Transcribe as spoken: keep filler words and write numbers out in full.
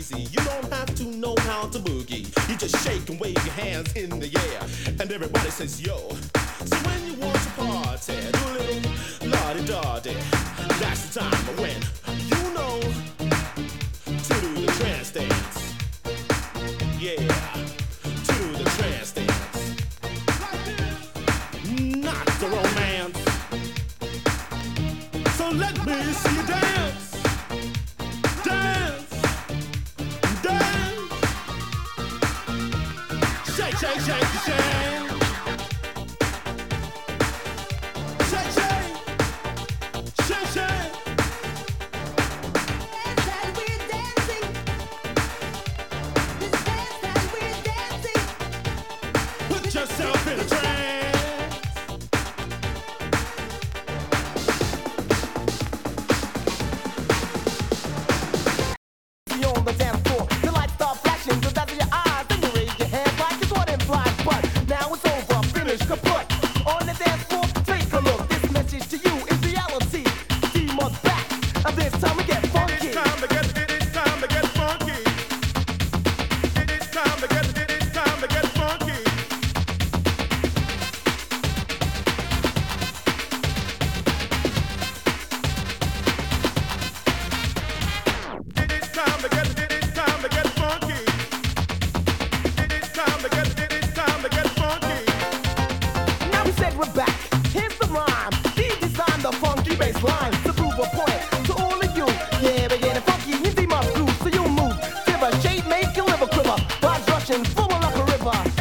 easy. You don't have to know how to boogie. You just shake and wave your hands in the air, and everybody says yo. So when you want to party, do a little la-di-da-di. That's the time when you know to do the trance dance. Yeah, to do the trance dance. Not the romance. So let me see you dance. Dance. Dance. Shake, shake, shake, shake. Shake, shake. Shake, shake. Dance that we're dancing. This dance that we're dancing. Put yourself in a trance. On the dance floor, the lights start flashing, the dazzle your eyes, then you raise your hands like it's what implies. But now it's over, finish kaput. On the dance floor, take a look. This message to you is reality. Team us back, and this time we get funky. It's time to get, it is time to get funky. It is time to get, it is time to get funky. It is time to get, it is time to get funky. It is time to get, it is time to get funky. Now we said we're back. Here's the rhyme. He designed the funky bass line to prove a point to all of you. Yeah, we're getting funky. You see my groove, so you move. Shiver, shape, make your liver quiver. Vibes rushing, full like a river.